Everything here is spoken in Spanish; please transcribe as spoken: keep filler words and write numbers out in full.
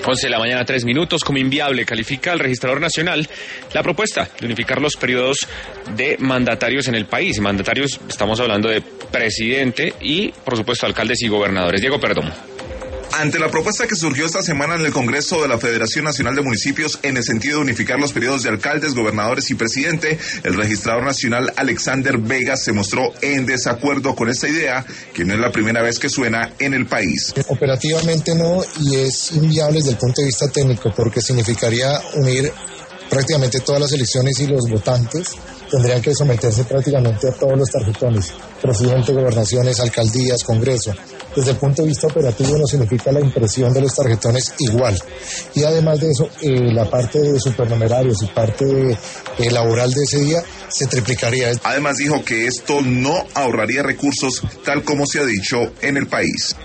once de la mañana, tres minutos. Como inviable califica el registrador nacional la propuesta de unificar los periodos de mandatarios en el país. Mandatarios, estamos hablando de presidente y, por supuesto, alcaldes y gobernadores. Diego Perdomo. Ante la propuesta que surgió esta semana en el Congreso de la Federación Nacional de Municipios en el sentido de unificar los periodos de alcaldes, gobernadores y presidente, el registrador nacional Alexander Vega se mostró en desacuerdo con esta idea, que no es la primera vez que suena en el país. Operativamente no, y es inviable desde el punto de vista técnico, porque significaría unir prácticamente todas las elecciones y los votantes tendrían que someterse prácticamente a todos los tarjetones, presidente, gobernaciones, alcaldías, congreso. Desde el punto de vista operativo no significa la impresión de los tarjetones igual. Y además de eso, eh, la parte de supernumerarios y parte de, eh, laboral de ese día se triplicaría. Además dijo que esto no ahorraría recursos, tal como se ha dicho en el país.